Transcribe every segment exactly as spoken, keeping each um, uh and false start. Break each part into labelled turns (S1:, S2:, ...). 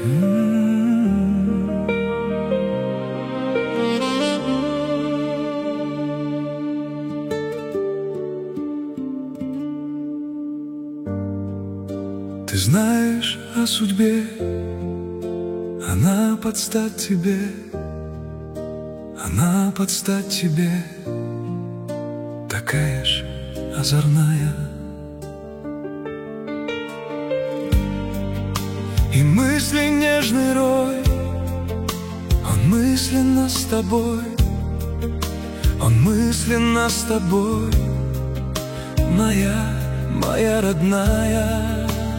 S1: Ты знаешь о судьбе, она под стать тебе, она под стать тебе, такая же озорная. И мысли нежный рой, он мысленно с тобой, он мысленно с тобой, моя, моя родная.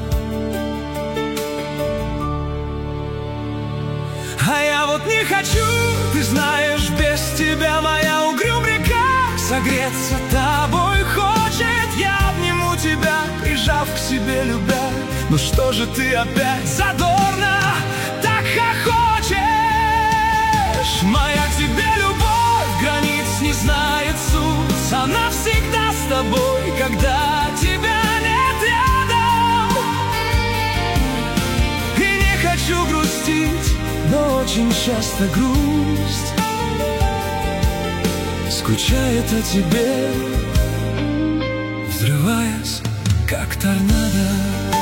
S1: А я вот не хочу, ты знаешь, без тебя моя угрюм река согреться тобой хочет. Я обниму тебя, прижав к себе, любя. Ну что же ты опять задорно так хохочешь? Моя к тебе любовь границ не знает суть. Она всегда с тобой, когда тебя нет рядом. И не хочу грустить, но очень часто грусть скучает о тебе, взрываясь, как торнадо.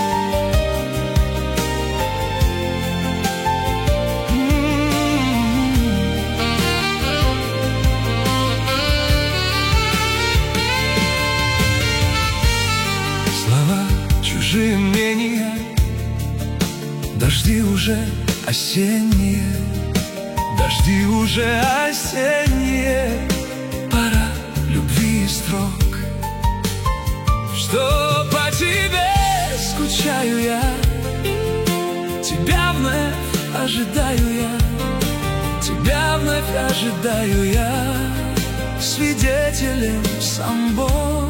S1: Слова чужие мнения, дожди уже осенние, дожди уже осенние, пора любви и строк. Что по тебе скучаю я, тебя вновь ожидаю я, тебя вновь ожидаю я, свидетелем сам Бог.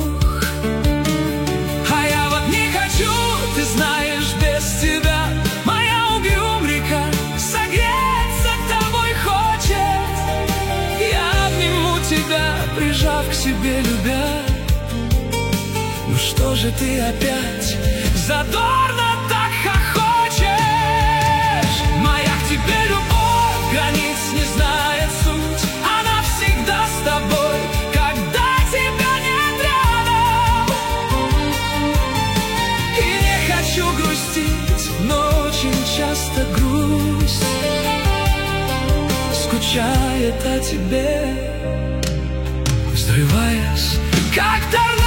S1: А я вот не хочу, ты знаешь, без тебя моя угрюм река согреться тобой хочет. Я обниму тебя, прижав к себе, любя. Ну что же ты опять задорно так хохочешь? Моя к тебе любовь границ не знает суть. Она всегда с тобой, когда тебя нет рядом. И не хочу грустить, но очень часто грусть скучает о тебе, взрываясь, как торнадо.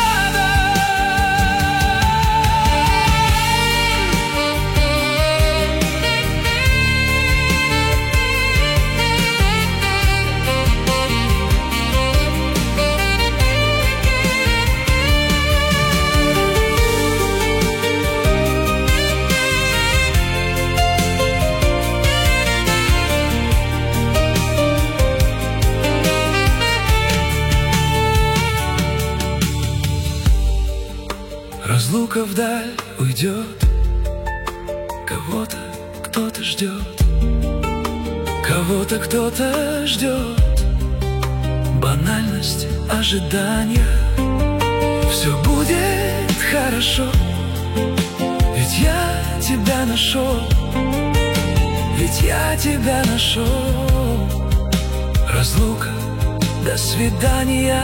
S1: Разлука вдаль уйдет, кого-то кто-то ждет, кого-то кто-то ждет. Банальность ожидания, все будет хорошо, ведь я тебя нашел, ведь я тебя нашел. Разлука, до свидания.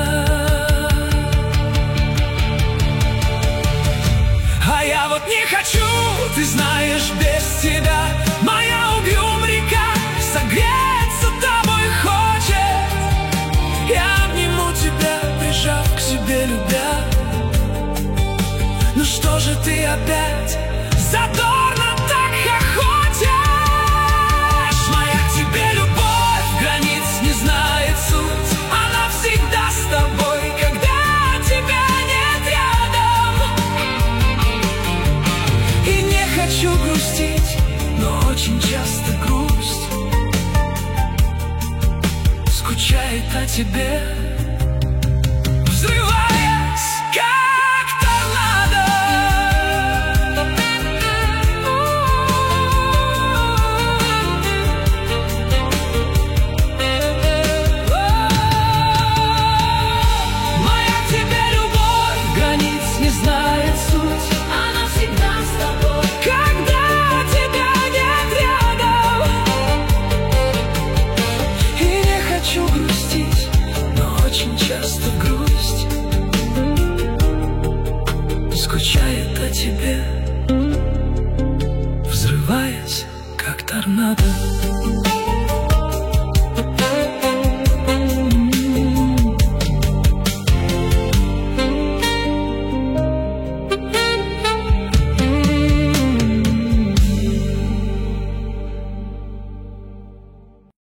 S1: А я вот не хочу, ты знаешь, без тебя моя угрюм река согреться тобой хочет. Я обниму тебя, прижав к себе, любя. Ну что же ты опять задорно так хохочешь? Моя к тебе любовь границ не знает суть. Она всегда с тобой, когда тебя нет рядом. И не хочу грустить, но очень часто грусть скучает о тебе, взрываясь, как торнадо. Моя к тебе любовь границ не знает суть. Она всегда с тобой, когда тебя нет торнадо.